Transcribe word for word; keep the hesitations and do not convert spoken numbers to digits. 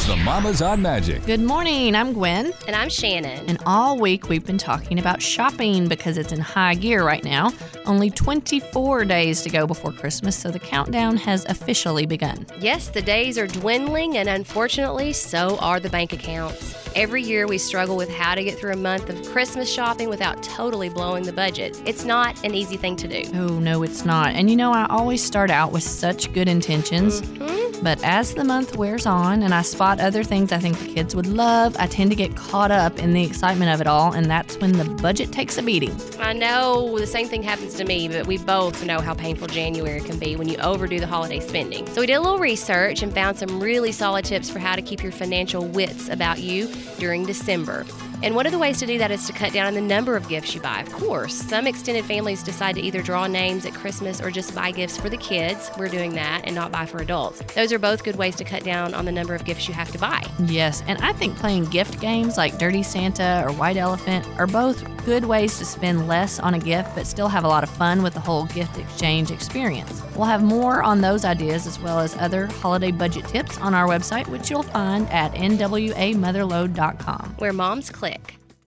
the Mamas on Magic. Good morning. I'm Gwen. And I'm Shannon. And all week we've been talking about shopping because it's in high gear right now. Only twenty-four days to go before Christmas, so the countdown has officially begun. Yes, the days are dwindling, and unfortunately, so are the bank accounts. Every year we struggle with how to get through a month of Christmas shopping without totally blowing the budget. It's not an easy thing to do. Oh, no, it's not. And you know, I always start out with such good intentions. Mm-hmm. But as the month wears on and I spot other things I think the kids would love, I tend to get caught up in the excitement of it all, and that's when the budget takes a beating. I know the same thing happens to me, but we both know how painful January can be when you overdo the holiday spending. So we did a little research and found some really solid tips for how to keep your financial wits about you during December. And one of the ways to do that is to cut down on the number of gifts you buy, of course. Some extended families decide to either draw names at Christmas or just buy gifts for the kids. We're doing that and not buy for adults. Those are both good ways to cut down on the number of gifts you have to buy. Yes, and I think playing gift games like Dirty Santa or White Elephant are both good ways to spend less on a gift but still have a lot of fun with the whole gift exchange experience. We'll have more on those ideas as well as other holiday budget tips on our website, which you'll find at N W A motherlode dot com. Where moms click.